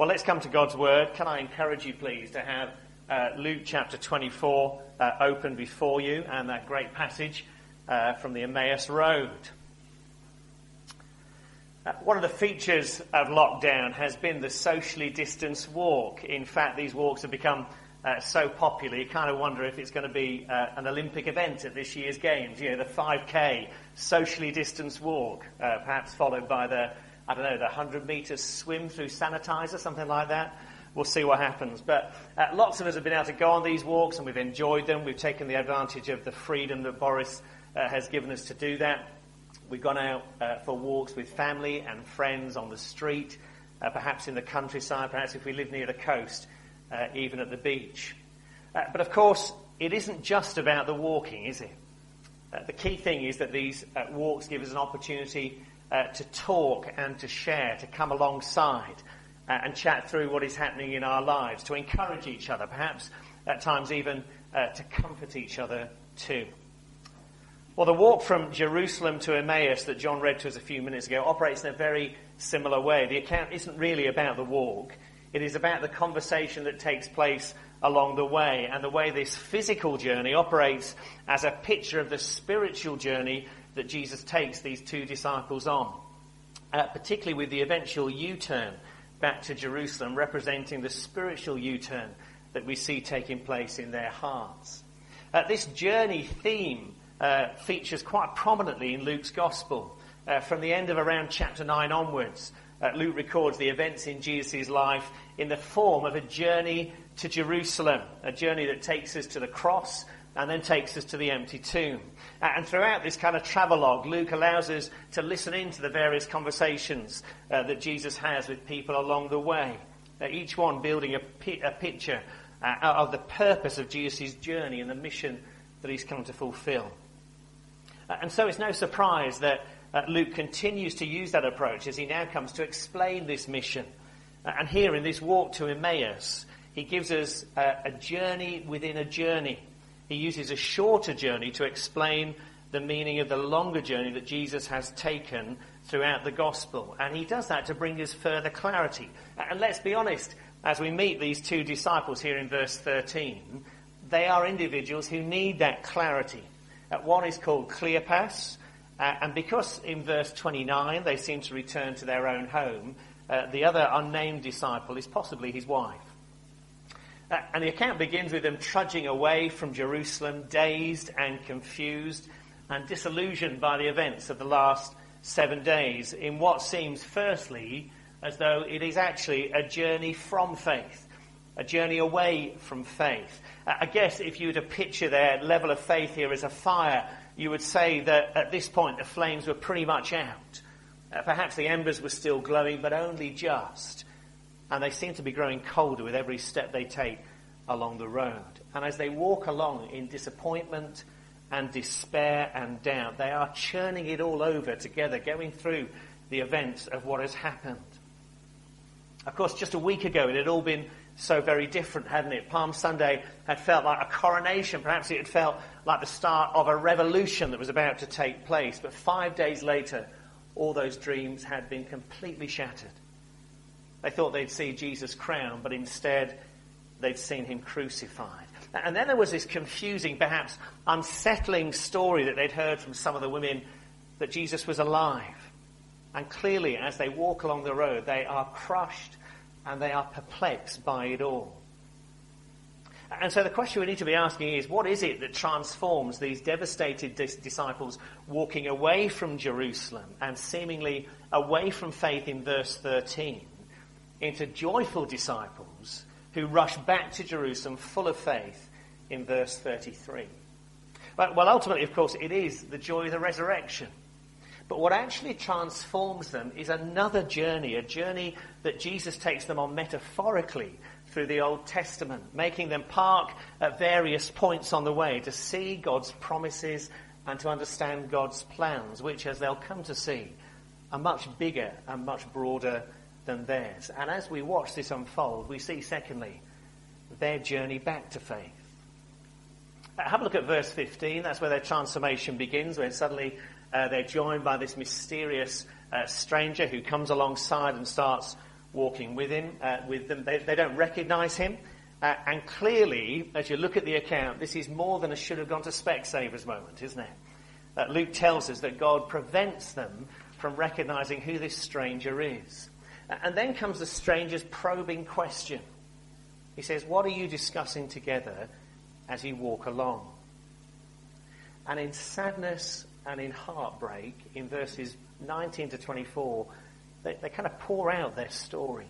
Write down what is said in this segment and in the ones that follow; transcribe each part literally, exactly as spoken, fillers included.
Well, let's come to God's Word. Can I encourage you, please, to have uh, Luke chapter twenty-four uh, open before you, and that great passage uh, from the Emmaus Road. Uh, one of the features of lockdown has been the socially distanced walk. In fact, these walks have become uh, so popular, you kind of wonder if it's going to be uh, an Olympic event at this year's Games. You know, the five K socially distanced walk, uh, perhaps followed by the I don't know, the one hundred metres swim through sanitizer, something like that. We'll see what happens. But uh, lots of us have been able to go on these walks and we've enjoyed them. We've taken the advantage of the freedom that Boris uh, has given us to do that. We've gone out uh, for walks with family and friends on the street, uh, perhaps in the countryside, perhaps if we live near the coast, uh, even at the beach. Uh, but of course, it isn't just about the walking, is it? Uh, the key thing is that these uh, walks give us an opportunity Uh, to talk and to share, to come alongside uh, and chat through what is happening in our lives, to encourage each other, perhaps at times even uh, to comfort each other too. Well, the walk from Jerusalem to Emmaus that John read to us a few minutes ago operates in a very similar way. The account isn't really about the walk. It is about the conversation that takes place along the way, and the way this physical journey operates as a picture of the spiritual journey that Jesus takes these two disciples on, uh, particularly with the eventual U-turn back to Jerusalem, representing the spiritual U-turn that we see taking place in their hearts. Uh, this journey theme uh, features quite prominently in Luke's Gospel. Uh, from the end of around chapter nine onwards, uh, Luke records the events in Jesus' life in the form of a journey to Jerusalem, a journey that takes us to the cross and then takes us to the empty tomb. And throughout this kind of travelogue, Luke allows us to listen in to the various conversations uh, that Jesus has with people along the way, uh, each one building a, pi- a picture uh, of the purpose of Jesus' journey and the mission that he's come to fulfill. Uh, and so it's no surprise that uh, Luke continues to use that approach as he now comes to explain this mission. Uh, and here in this walk to Emmaus, he gives us uh, a journey within a journey. He uses a shorter journey to explain the meaning of the longer journey that Jesus has taken throughout the gospel. And he does that to bring us further clarity. And let's be honest, as we meet these two disciples here in verse thirteen, they are individuals who need that clarity. Uh, one is called Cleopas, uh, and because in verse twenty-nine they seem to return to their own home, uh, the other unnamed disciple is possibly his wife. Uh, and the account begins with them trudging away from Jerusalem, dazed and confused and disillusioned by the events of the last seven days in what seems firstly as though it is actually a journey from faith, a journey away from faith. Uh, I guess if you were to picture their level of faith here as a fire, you would say that at this point the flames were pretty much out. Uh, perhaps the embers were still glowing, but only just. And they seem to be growing colder with every step they take along the road. And as they walk along in disappointment and despair and doubt, they are churning it all over together, going through the events of what has happened. Of course, just a week ago, it had all been so very different, hadn't it? Palm Sunday had felt like a coronation. Perhaps it had felt like the start of a revolution that was about to take place. But five days later, all those dreams had been completely shattered. They thought they'd see Jesus crowned, but instead they'd seen him crucified. And then there was this confusing, perhaps unsettling story that they'd heard from some of the women that Jesus was alive. And clearly, as they walk along the road, they are crushed and they are perplexed by it all. And so the question we need to be asking is, what is it that transforms these devastated dis- disciples walking away from Jerusalem and seemingly away from faith in verse thirteen into joyful disciples who rush back to Jerusalem full of faith in verse thirty-three? Well, well, ultimately, of course, it is the joy of the resurrection. But what actually transforms them is another journey, a journey that Jesus takes them on metaphorically through the Old Testament, making them park at various points on the way to see God's promises and to understand God's plans, which, as they'll come to see, are much bigger and much broader than theirs. And as we watch this unfold, we see, secondly, their journey back to faith. Have a look at verse fifteen. That's where their transformation begins, when suddenly uh, they're joined by this mysterious uh, stranger who comes alongside and starts walking with him, uh, with them. They, they don't recognise him. Uh, and clearly, as you look at the account, this is more than a should have gone to Specsavers moment, isn't it? Uh, Luke tells us that God prevents them from recognising who this stranger is. Uh, and then comes the stranger's probing question. He says, "What are you discussing together as you walk along?" And in sadness and in heartbreak, in verses nineteen to twenty-four, they, they kind of pour out their story.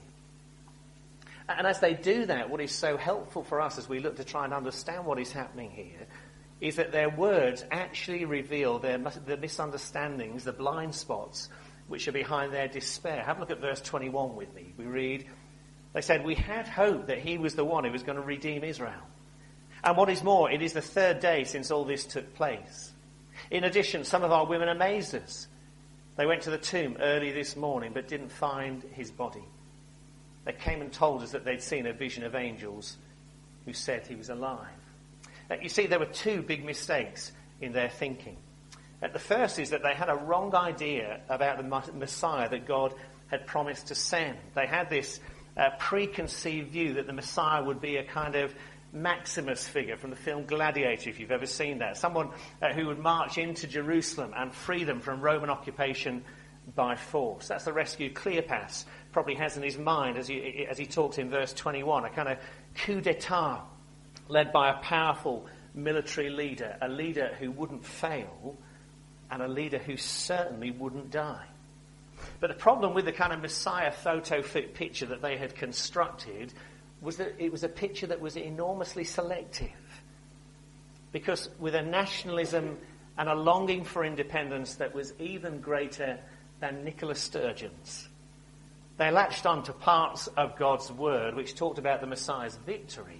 And as they do that, what is so helpful for us as we look to try and understand what is happening here is that their words actually reveal their, the misunderstandings, the blind spots, which are behind their despair. Have a look at verse twenty-one with me. We read, they said, "We had hoped that he was the one who was going to redeem Israel. And what is more, it is the third day since all this took place. In addition, some of our women amazed us. They went to the tomb early this morning but didn't find his body. They came and told us that they'd seen a vision of angels who said he was alive." Now, you see, there were two big mistakes in their thinking. Uh, the first is that they had a wrong idea about the Messiah that God had promised to send. They had this uh, preconceived view that the Messiah would be a kind of Maximus figure from the film Gladiator, if you've ever seen that. Someone uh, who would march into Jerusalem and free them from Roman occupation by force. That's the rescue Cleopas probably has in his mind as he, as he talks in verse twenty-one, a kind of coup d'etat led by a powerful military leader, a leader who wouldn't fail and a leader who certainly wouldn't die. But the problem with the kind of Messiah photo fit picture that they had constructed was that it was a picture that was enormously selective. Because with a nationalism and a longing for independence that was even greater than Nicola Sturgeon's, they latched on to parts of God's word which talked about the Messiah's victory,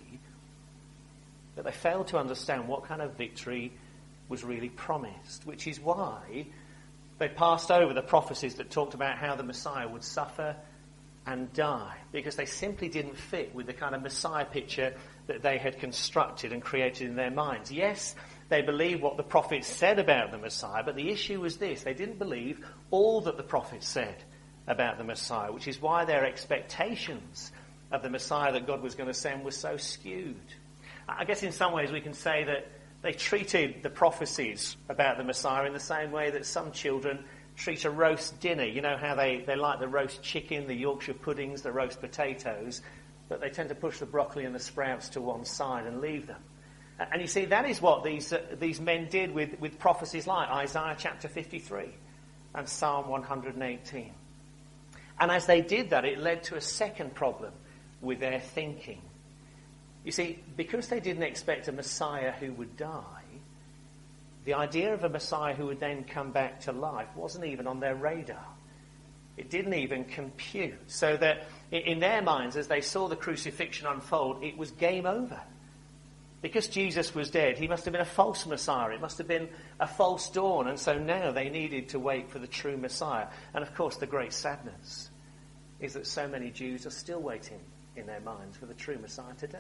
but they failed to understand what kind of victory was really promised, which is why they passed over the prophecies that talked about how the Messiah would suffer and die, because they simply didn't fit with the kind of Messiah picture that they had constructed and created in their minds. Yes, they believed what the prophets said about the Messiah, but the issue was this: they didn't believe all that the prophets said about the Messiah, which is why their expectations of the Messiah that God was going to send was so skewed. I guess in some ways we can say that they treated the prophecies about the Messiah in the same way that some children treat a roast dinner. You know how they, they like the roast chicken, the Yorkshire puddings, the roast potatoes, but they tend to push the broccoli and the sprouts to one side and leave them. And you see, that is what these uh, these men did with, with prophecies like Isaiah chapter fifty-three and Psalm one hundred eighteen. And as they did that, it led to a second problem with their thinking. You see, because they didn't expect a Messiah who would die, the idea of a Messiah who would then come back to life wasn't even on their radar. It didn't even compute. So that in their minds, as they saw the crucifixion unfold, it was game over. Because Jesus was dead, he must have been a false Messiah. It must have been a false dawn. And so now they needed to wait for the true Messiah. And of course, the great sadness is that so many Jews are still waiting in their minds for the true Messiah today.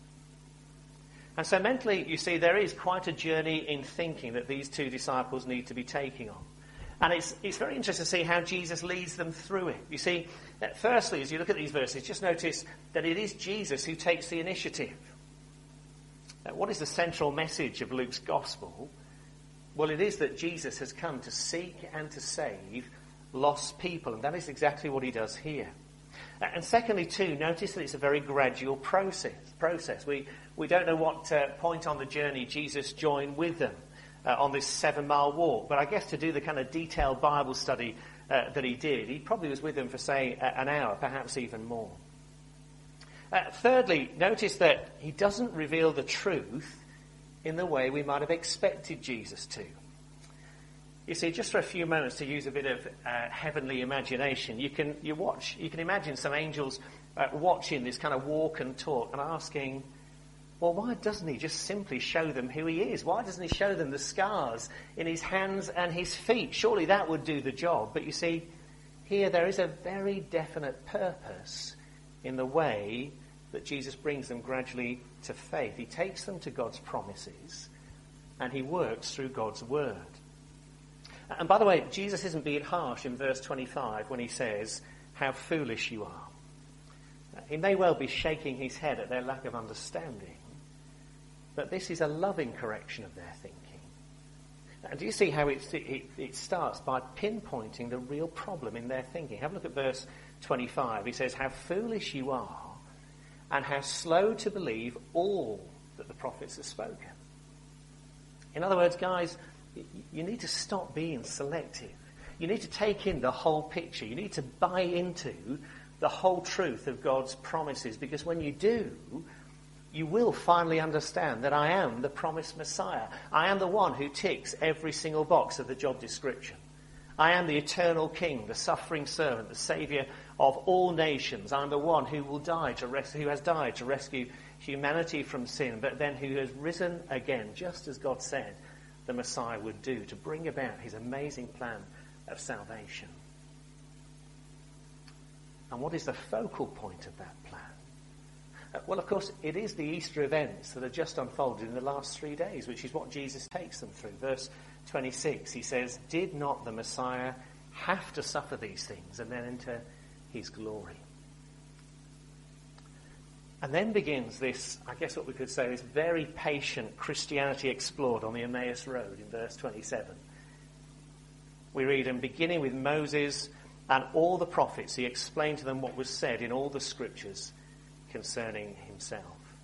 And so mentally, you see, there is quite a journey in thinking that these two disciples need to be taking on. And it's it's very interesting to see how Jesus leads them through it. You see, firstly, as you look at these verses, just notice that it is Jesus who takes the initiative. Now, what is the central message of Luke's gospel? Well, it is that Jesus has come to seek and to save lost people, and that is exactly what he does here. And secondly, too, notice that it's a very gradual process. Process. We we don't know what uh, point on the journey Jesus joined with them uh, on this seven-mile walk, but I guess to do the kind of detailed Bible study uh, that he did, he probably was with them for, say, an hour, perhaps even more. Uh, thirdly, notice that he doesn't reveal the truth in the way we might have expected Jesus to. You see, just for a few moments, to use a bit of uh, heavenly imagination, you can you watch, you can imagine some angels uh, watching this kind of walk and talk and asking, well, why doesn't he just simply show them who he is? Why doesn't he show them the scars in his hands and his feet? Surely that would do the job. But you see, here there is a very definite purpose in the way that Jesus brings them gradually to faith. He takes them to God's promises and he works through God's word. And by the way, Jesus isn't being harsh in verse twenty-five when he says, how foolish you are. He may well be shaking his head at their lack of understanding, but this is a loving correction of their thinking. And do you see how it, it, it starts by pinpointing the real problem in their thinking? Have a look at verse twenty-five. He says, how foolish you are, and how slow to believe all that the prophets have spoken. In other words, guys, you need to stop being selective. You need to take in the whole picture. You need to buy into the whole truth of God's promises, because when you do, you will finally understand that I am the promised Messiah. I am the one who ticks every single box of the job description. I am the eternal King, the suffering servant, the Saviour of all nations. I'm the one who will die to res- who has died to rescue humanity from sin, but then who has risen again, just as God said the Messiah would do, to bring about his amazing plan of salvation. And what is the focal point of that plan? Uh, well, of course, it is the Easter events that are just unfolded in the last three days, which is what Jesus takes them through. Verse twenty-six, he says, did not the Messiah have to suffer these things and then enter his glory? And then begins this, I guess what we could say, this very patient Christianity explored on the Emmaus Road in verse twenty-seven. We read, and beginning with Moses and all the prophets, he explained to them what was said in all the scriptures concerning himself.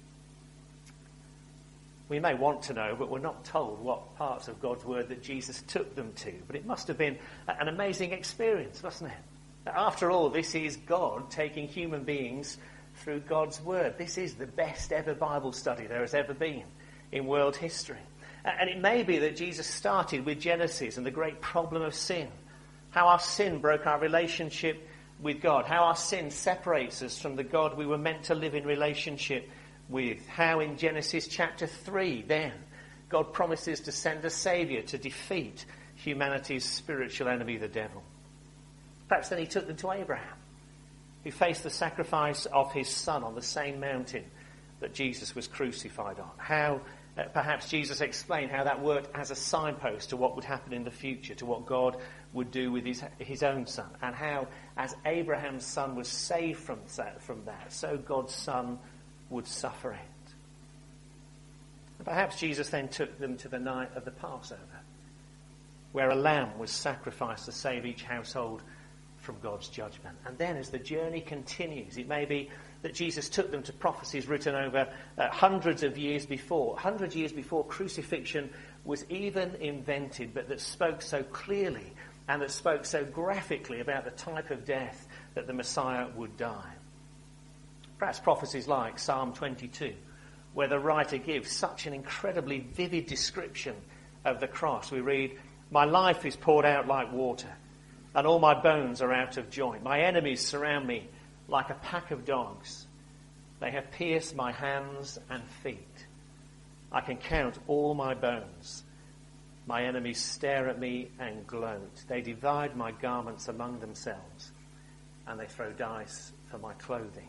We may want to know, but we're not told what parts of God's word that Jesus took them to. But it must have been an amazing experience, wasn't it? After all, this is God taking human beings through God's word. This is the best ever Bible study there has ever been in world history. And it may be that Jesus started with Genesis and the great problem of sin. How our sin broke our relationship with God. How our sin separates us from the God we were meant to live in relationship with. How in Genesis chapter three, then, God promises to send a Saviour to defeat humanity's spiritual enemy, the devil. Perhaps then he took them to Abraham, who faced the sacrifice of his son on the same mountain that Jesus was crucified on. How uh, perhaps Jesus explained how that worked as a signpost to what would happen in the future, to what God would do with his, his own son. And how, as Abraham's son was saved from that, from that, so God's son would suffer it. And perhaps Jesus then took them to the night of the Passover, where a lamb was sacrificed to save each household from God's judgment. And then as the journey continues, it may be that Jesus took them to prophecies written over uh, hundreds of years before, hundreds of years before crucifixion was even invented, but that spoke so clearly and that spoke so graphically about the type of death that the Messiah would die. Perhaps prophecies like Psalm twenty-two, where the writer gives such an incredibly vivid description of the cross. We read, my life is poured out like water, and all my bones are out of joint. My enemies surround me like a pack of dogs. They have pierced my hands and feet. I can count all my bones. My enemies stare at me and gloat. They divide my garments among themselves, and they throw dice for my clothing.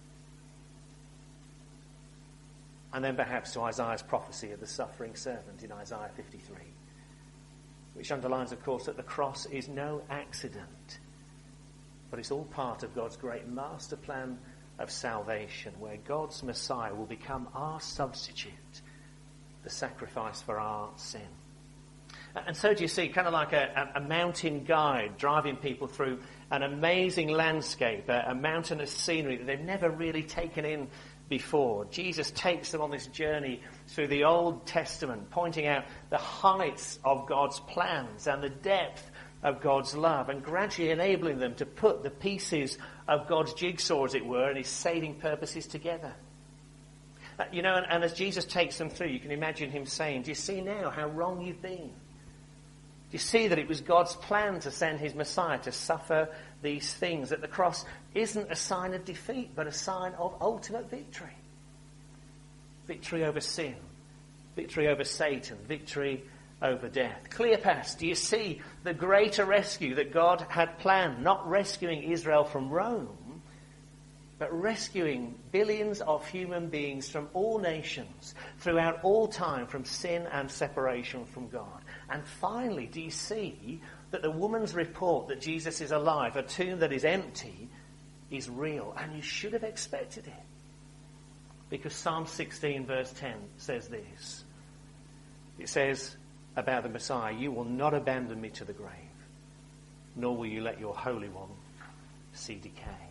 And then perhaps to Isaiah's prophecy of the suffering servant in Isaiah fifty-three, which underlines, of course, that the cross is no accident, but it's all part of God's great master plan of salvation, where God's Messiah will become our substitute, the sacrifice for our sin. And so do you see, kind of like a, a mountain guide driving people through an amazing landscape, a, a mountainous scenery that they've never really taken in before. Jesus takes them on this journey through the Old Testament, pointing out the heights of God's plans and the depth of God's love, and gradually enabling them to put the pieces of God's jigsaw, as it were, and his saving purposes together. Uh, you know, and, and as Jesus takes them through, you can imagine him saying, do you see now how wrong you've been? Do you see that it was God's plan to send his Messiah to suffer these things? That the cross isn't a sign of defeat, but a sign of ultimate victory. Victory over sin. Victory over Satan. Victory over death. Cleopas, do you see the greater rescue that God had planned? Not rescuing Israel from Rome, but rescuing billions of human beings from all nations throughout all time from sin and separation from God. And finally, do you see that the woman's report that Jesus is alive, a tomb that is empty, is real, and you should have expected it. Because Psalm sixteen verse ten says this. It says about the Messiah, "You will not abandon me to the grave, nor will you let your Holy One see decay."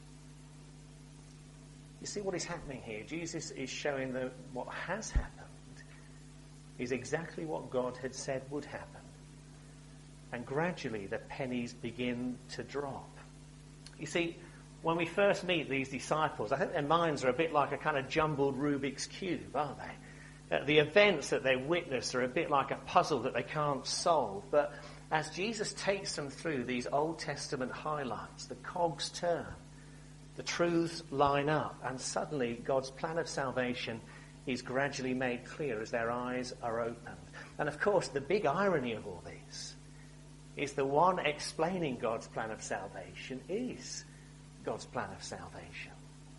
You see what is happening here? Jesus is showing that what has happened is exactly what God had said would happen. And gradually the pennies begin to drop. You see, when we first meet these disciples, I think their minds are a bit like a kind of jumbled Rubik's Cube, aren't they? Uh, the events that they witness are a bit like a puzzle that they can't solve. But as Jesus takes them through these Old Testament highlights, the cogs turn, the truths line up, and suddenly God's plan of salvation is gradually made clear as their eyes are opened. And of course, the big irony of all this is the one explaining God's plan of salvation is God's plan of salvation.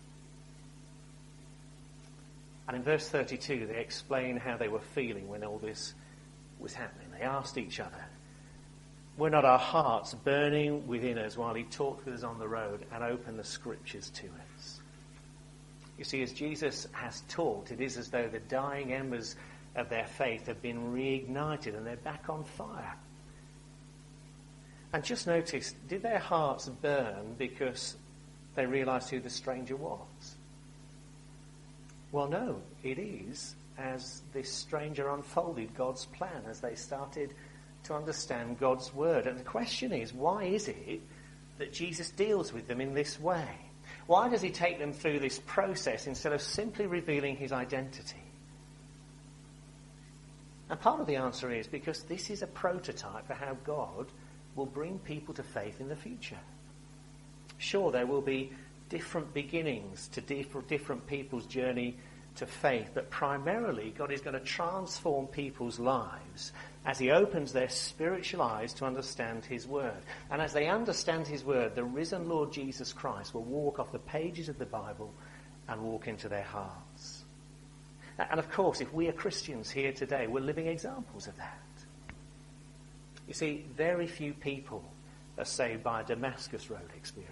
And in verse thirty-two, they explain how they were feeling when all this was happening. They asked each other, "Were not our hearts burning within us while he talked with us on the road and opened the scriptures to us?" You see, as Jesus has talked, it is as though the dying embers of their faith have been reignited and they're back on fire. And just notice, did their hearts burn because they realised who the stranger was? Well, no, it is as this stranger unfolded God's plan, as they started to understand God's word. And the question is, why is it that Jesus deals with them in this way? Why does he take them through this process instead of simply revealing his identity? And part of the answer is because this is a prototype for how God will bring people to faith in the future. Sure, there will be different beginnings to different people's journey to faith, but primarily God is going to transform people's lives as he opens their spiritual eyes to understand his word. And as they understand his word, the risen Lord Jesus Christ will walk off the pages of the Bible and walk into their hearts. And of course, if we are Christians here today, we're living examples of that. You see, very few people are saved by a Damascus Road experience.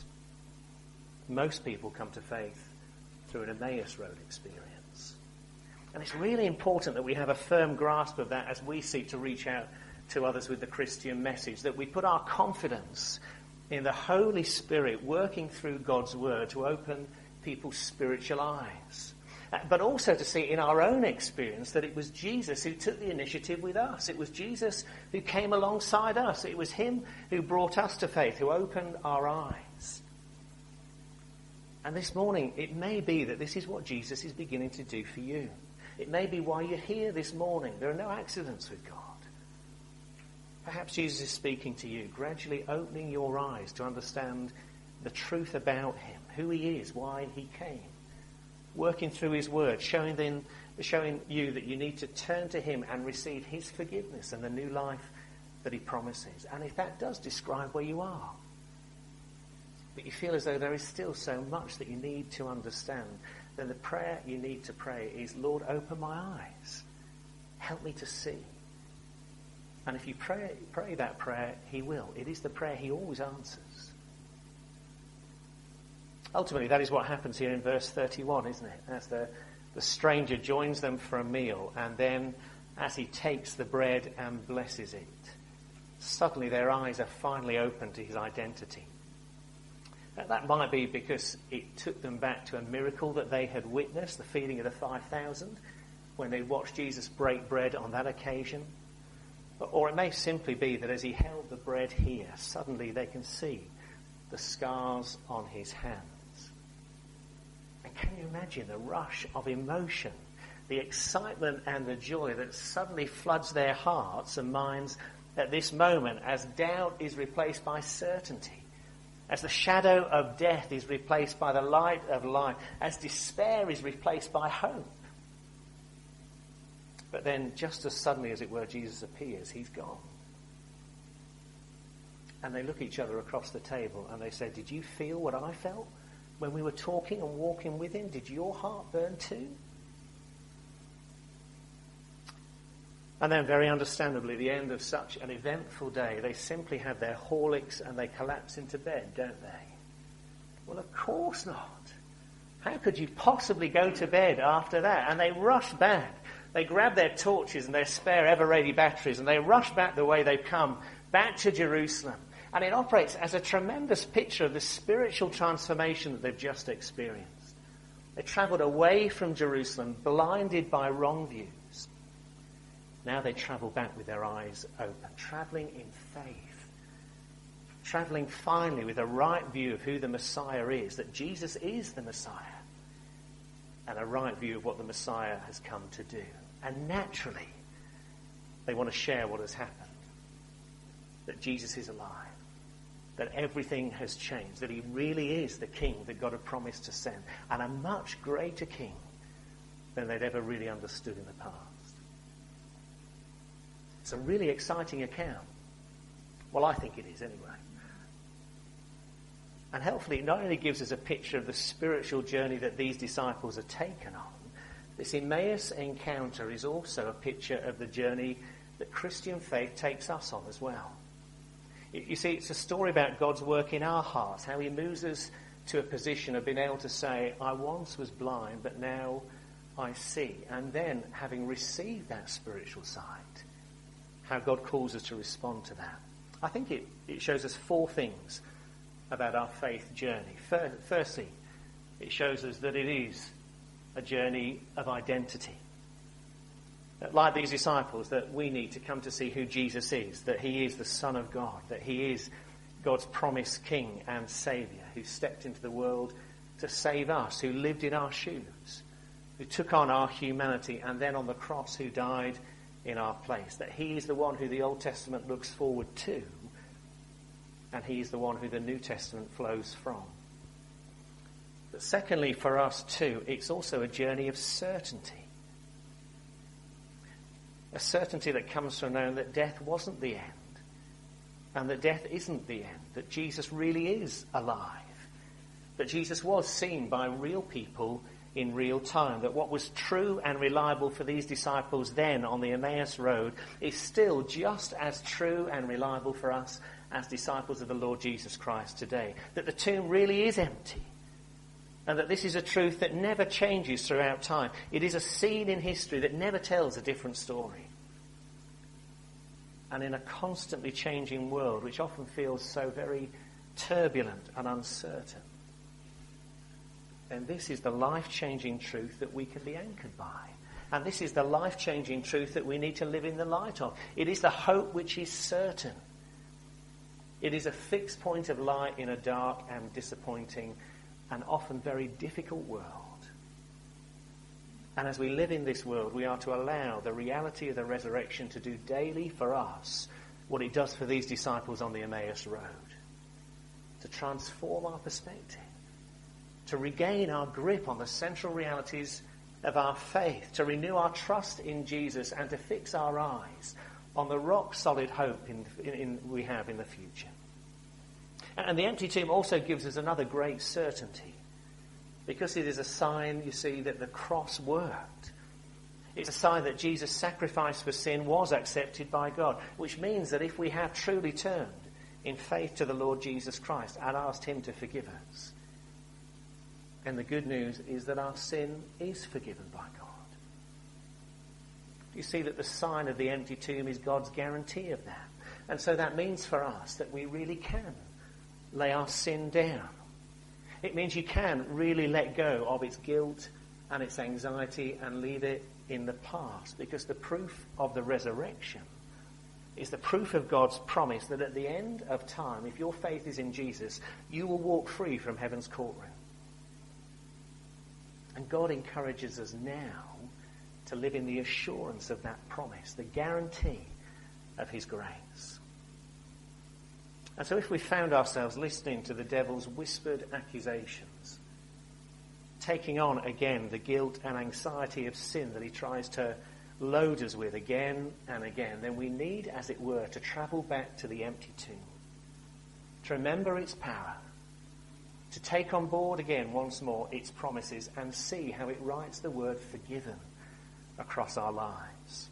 Most people come to faith through an Emmaus Road experience. And it's really important that we have a firm grasp of that as we seek to reach out to others with the Christian message, that we put our confidence in the Holy Spirit working through God's word to open people's spiritual eyes. But also to see in our own experience that it was Jesus who took the initiative with us. It was Jesus who came alongside us. It was him who brought us to faith, who opened our eyes. And this morning, it may be that this is what Jesus is beginning to do for you. It may be why you're here this morning. There are no accidents with God. Perhaps Jesus is speaking to you, gradually opening your eyes to understand the truth about him, who he is, why he came. Working through his word, showing, then, showing you that you need to turn to him and receive his forgiveness and the new life that he promises. And if that does describe where you are, but you feel as though there is still so much that you need to understand, then the prayer you need to pray is, Lord, open my eyes. Help me to see. And if you pray, pray that prayer, he will. It is the prayer he always answers. Ultimately, that is what happens here in verse thirty-one, isn't it? As the, the stranger joins them for a meal, and then as he takes the bread and blesses it, suddenly their eyes are finally opened to his identity. Now, that might be because it took them back to a miracle that they had witnessed, the feeding of the five thousand, when they watched Jesus break bread on that occasion. Or it may simply be that as he held the bread here, suddenly they can see the scars on his hands. And can you imagine the rush of emotion, the excitement and the joy that suddenly floods their hearts and minds at this moment as doubt is replaced by certainty? As the shadow of death is replaced by the light of life, as despair is replaced by hope. But then, just as suddenly as it were, Jesus appears, he's gone. And they look each other across the table and they say, did you feel what I felt when we were talking and walking with him? Did your heart burn too? And then, very understandably, at the end of such an eventful day, they simply have their Horlicks and they collapse into bed, don't they? Well, of course not. How could you possibly go to bed after that? And they rush back. They grab their torches and their spare ever-ready batteries and they rush back the way they've come, back to Jerusalem. And it operates as a tremendous picture of the spiritual transformation that they've just experienced. They travelled away from Jerusalem, blinded by wrong views. Now they travel back with their eyes open, travelling in faith. Travelling finally with a right view of who the Messiah is, that Jesus is the Messiah, and a right view of what the Messiah has come to do. And naturally, they want to share what has happened, that Jesus is alive, that everything has changed, that he really is the king that God had promised to send, and a much greater king than they'd ever really understood in the past. It's a really exciting account. Well, I think it is anyway. And helpfully, it not only gives us a picture of the spiritual journey that these disciples are taken on, this Emmaus encounter is also a picture of the journey that Christian faith takes us on as well. You see, it's a story about God's work in our hearts, how he moves us to a position of being able to say, I once was blind, but now I see. And then, having received that spiritual sight, how God calls us to respond to that. I think it, it shows us four things about our faith journey. Firstly, it shows us that it is a journey of identity. Like these disciples, that we need to come to see who Jesus is, that he is the Son of God, that he is God's promised King and Saviour, who stepped into the world to save us, who lived in our shoes, who took on our humanity, and then on the cross who died in our place, that he is the one who the Old Testament looks forward to, and he is the one who the New Testament flows from. But secondly, for us too, it's also a journey of certainty. A certainty that comes from knowing that death wasn't the end, and that death isn't the end, that Jesus really is alive, that Jesus was seen by real people in real time, that what was true and reliable for these disciples then on the Emmaus Road is still just as true and reliable for us as disciples of the Lord Jesus Christ today, that the tomb really is empty, and that this is a truth that never changes throughout time. It is a scene in history that never tells a different story. And in a constantly changing world, which often feels so very turbulent and uncertain, and this is the life-changing truth that we can be anchored by. And this is the life-changing truth that we need to live in the light of. It is the hope which is certain. It is a fixed point of light in a dark and disappointing and often very difficult world. And as we live in this world, we are to allow the reality of the resurrection to do daily for us what it does for these disciples on the Emmaus Road. To transform our perspective. To regain our grip on the central realities of our faith. To renew our trust in Jesus and to fix our eyes on the rock-solid hope in, in, in, we have in the future. And the empty tomb also gives us another great certainty, because it is a sign, you see, that the cross worked. It's a sign that Jesus' sacrifice for sin was accepted by God, which means that if we have truly turned in faith to the Lord Jesus Christ and asked him to forgive us, and the good news is that our sin is forgiven by God. You see that the sign of the empty tomb is God's guarantee of that. And so that means for us that we really can lay our sin down. It means you can really let go of its guilt and its anxiety and leave it in the past, because the proof of the resurrection is the proof of God's promise that at the end of time, if your faith is in Jesus, you will walk free from heaven's courtroom. And God encourages us now to live in the assurance of that promise, the guarantee of his grace. And so if we found ourselves listening to the devil's whispered accusations, taking on again the guilt and anxiety of sin that he tries to load us with again and again, then we need, as it were, to travel back to the empty tomb, to remember its power, to take on board again once more its promises and see how it writes the word forgiven across our lives.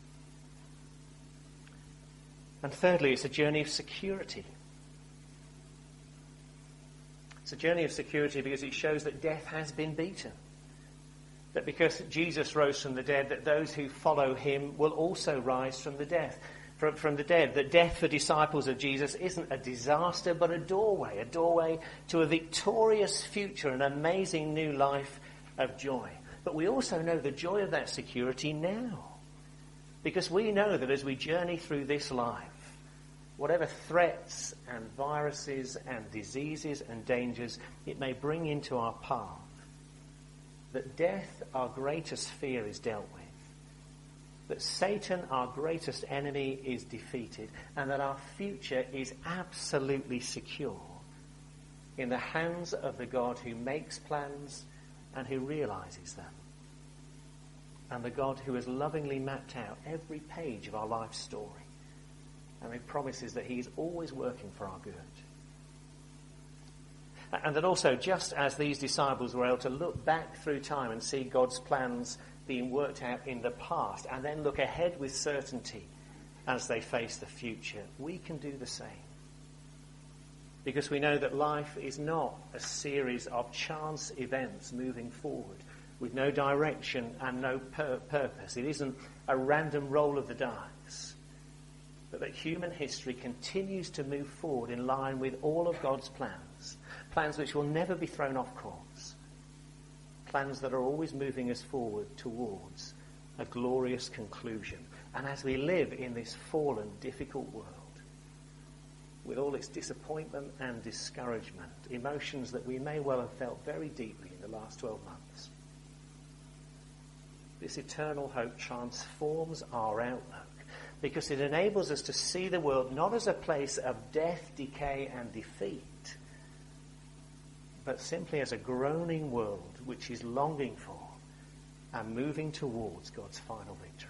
And thirdly, it's a journey of security. It's a journey of security because it shows that death has been beaten. That because Jesus rose from the dead, that those who follow him will also rise from the death, from, from the dead. That death for disciples of Jesus isn't a disaster, but a doorway, a doorway to a victorious future, an amazing new life of joy. But we also know the joy of that security now. Because we know that as we journey through this life, whatever threats and viruses and diseases and dangers it may bring into our path, that death, our greatest fear, is dealt with. That Satan, our greatest enemy, is defeated. And that our future is absolutely secure in the hands of the God who makes plans and who realizes them. And the God who has lovingly mapped out every page of our life story. And who promises that he is always working for our good. And that also, just as these disciples were able to look back through time and see God's plans being worked out in the past, and then look ahead with certainty as they face the future, we can do the same. Because we know that life is not a series of chance events moving forward with no direction and no pur- purpose. It isn't a random roll of the dice. But that human history continues to move forward in line with all of God's plans. Plans which will never be thrown off course. Plans that are always moving us forward towards a glorious conclusion. And as we live in this fallen, difficult world, with all its disappointment and discouragement, emotions that we may well have felt very deeply in the last twelve months, this eternal hope transforms our outlook because it enables us to see the world not as a place of death, decay and defeat, but simply as a groaning world which is longing for and moving towards God's final victory.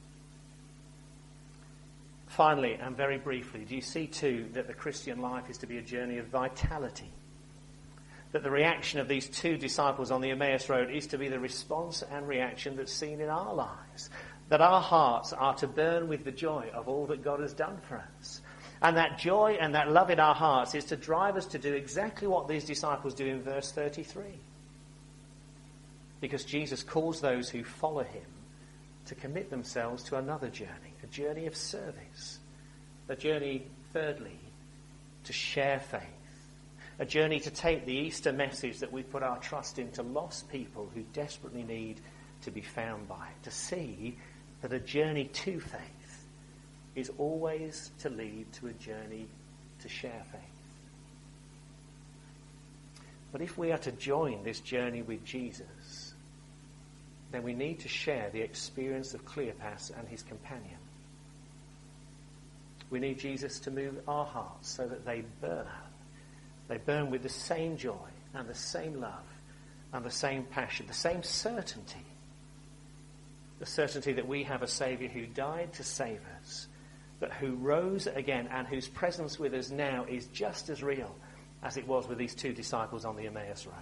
Finally, and very briefly, do you see too that the Christian life is to be a journey of vitality? That the reaction of these two disciples on the Emmaus Road is to be the response and reaction that's seen in our lives. That our hearts are to burn with the joy of all that God has done for us. And that joy and that love in our hearts is to drive us to do exactly what these disciples do in verse thirty-three. Because Jesus calls those who follow him to commit themselves to another journey, a journey of service. A journey, thirdly, to share faith. A journey to take the Easter message that we put our trust in to lost people who desperately need to be found by it. To see that a journey to faith is always to lead to a journey to share faith. But if we are to join this journey with Jesus, then we need to share the experience of Cleopas and his companion. We need Jesus to move our hearts so that they burn. They burn with the same joy and the same love and the same passion, the same certainty. The certainty that we have a Saviour who died to save us, but who rose again and whose presence with us now is just as real as it was with these two disciples on the Emmaus Road.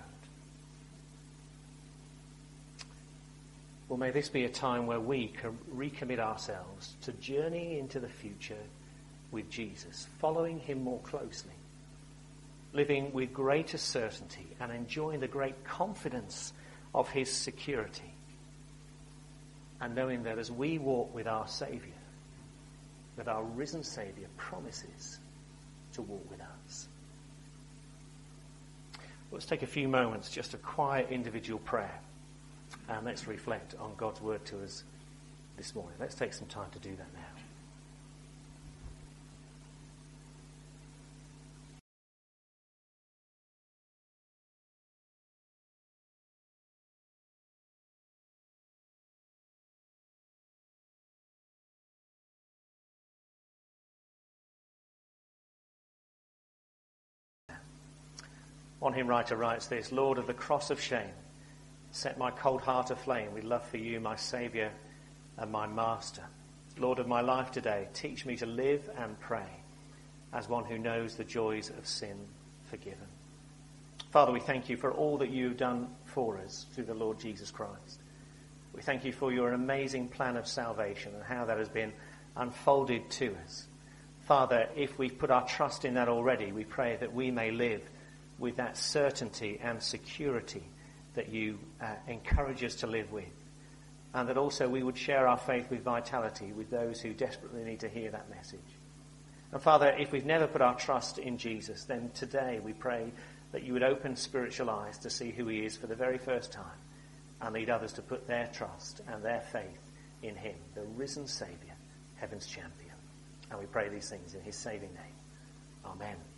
Well, may this be a time where we can recommit ourselves to journeying into the future with Jesus, following him more closely, living with greater certainty and enjoying the great confidence of his security, and knowing that as we walk with our Saviour, that our risen Saviour promises to walk with us. Let's take a few moments, just a quiet individual prayer, and let's reflect on God's word to us this morning. Let's take some time to do that now. One hymn writer writes this: Lord of the cross of shame, set my cold heart aflame with love for you, my Saviour and my Master. Lord of my life today, teach me to live and pray as one who knows the joys of sin forgiven. Father, we thank you for all that you've done for us through the Lord Jesus Christ. We thank you for your amazing plan of salvation and how that has been unfolded to us. Father, if we've put our trust in that already, we pray that we may live with that certainty and security that you uh, encourage us to live with. And that also we would share our faith with vitality with those who desperately need to hear that message. And Father, if we've never put our trust in Jesus, then today we pray that you would open spiritual eyes to see who he is for the very first time and lead others to put their trust and their faith in him, the risen Saviour, heaven's champion. And we pray these things in his saving name. Amen.